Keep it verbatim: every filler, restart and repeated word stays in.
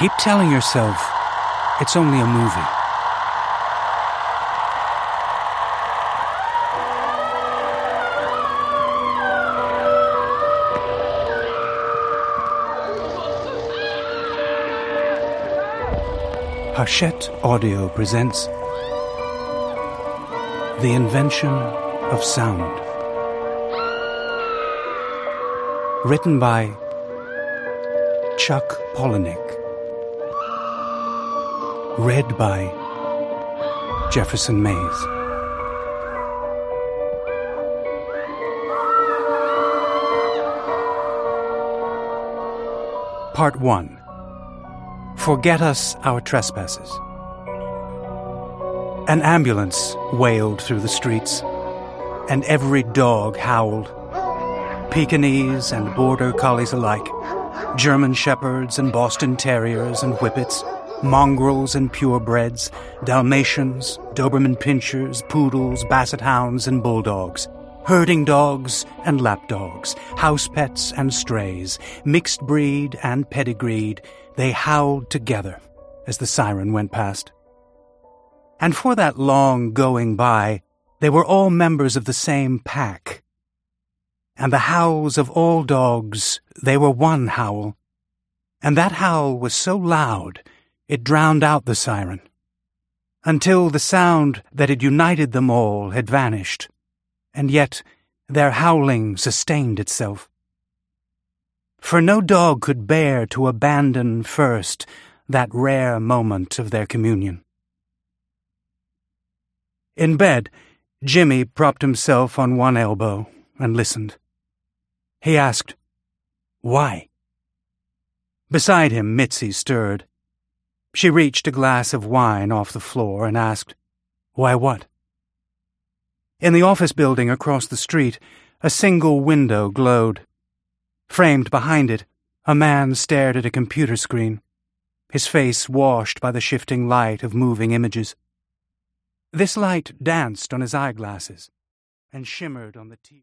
keep telling yourself it's only a movie. Hachette Audio presents The Invention of Sound. Written by Chuck Palahniuk. Read by Jefferson Mays. Part one. Forget us our trespasses. An ambulance wailed through the streets, and every dog howled. Pekingese and border collies alike, German shepherds and Boston terriers and whippets, mongrels and purebreds, Dalmatians, Doberman pinschers, poodles, basset hounds, and bulldogs, herding dogs and lapdogs, house pets and strays, mixed breed and pedigreed, they howled together as the siren went past. And for that long going by, they were all members of the same pack. And the howls of all dogs, they were one howl. And that howl was so loud, it drowned out the siren, until the sound that had united them all had vanished, and yet their howling sustained itself. For no dog could bear to abandon first that rare moment of their communion. In bed, Jimmy propped himself on one elbow and listened. He asked, "Why?" Beside him, Mitzi stirred. She reached a glass of wine off the floor and asked, "Why what?" In the office building across the street, a single window glowed. Framed behind it, a man stared at a computer screen, his face washed by the shifting light of moving images. This light danced on his eyeglasses and shimmered on the T V.